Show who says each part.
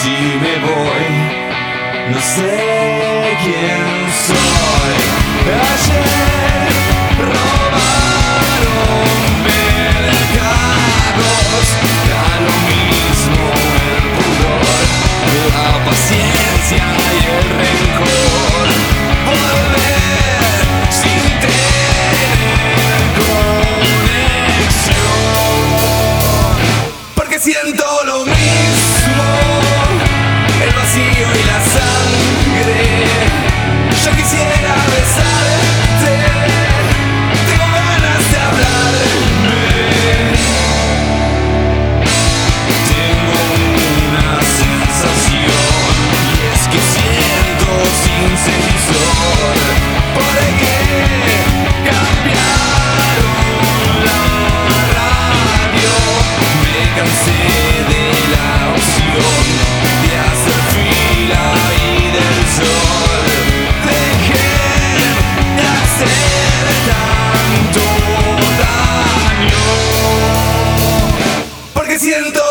Speaker 1: si me voy, no sé quién soy. Ayer robaron mercados, da lo mismo el pudor, la paciencia y el rencor. Volver sin tener conexión, porque siento lo mismo, el vacío y la sangre. Yo quisiera besarte, tengo ganas de hablarme. Tengo una sensación, y es que siento sin sensor. ¿Por qué cambiaron la radio? Me cansé de la opción de hacer fila y del sol. Dejé de hacer tanto daño, porque siento